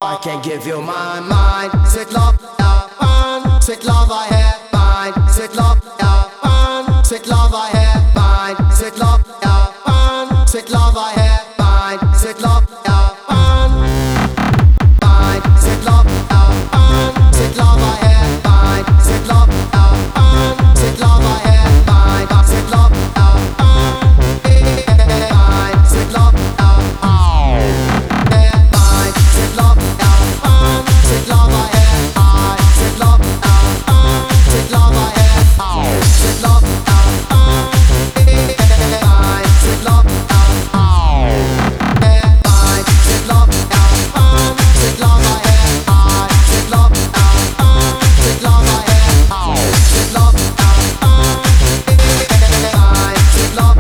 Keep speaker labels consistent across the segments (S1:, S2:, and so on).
S1: I can give you my mind. Sweet love, yeah, man. Sweet love, I have mine. Sweet love, yeah, man. Sweet love, I have mine. Sweet love, yeah, man. Sweet love, I have mine. Sweet love, yeah, man. Mine. Sweet love, yeah, man. Sweet love, I have mine. Sweet love, yeah, man. Sweet love, I have mine. Sweet love, yeah, man. Mine. Sweet love, yeah, mine. Sweet love, yeah, man. Sweet love, I have mine. Sweet love, yeah, man. Sweet love, I have mine. Sweet love, yeah, man. Mine. Sweet love, yeah, mine. Sweet love, yeah, man. Sweet love, I have mine. Sweet love, yeah, man. Sweet love, I have mine. Sweet love, yeah, mine. Sweet love,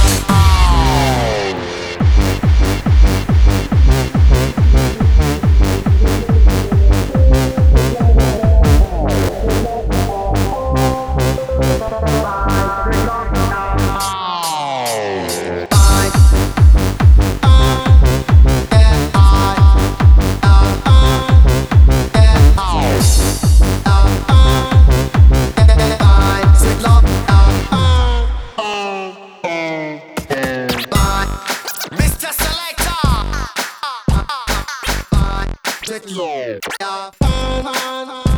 S1: Mr. Selector. Sweet love, yeah, man.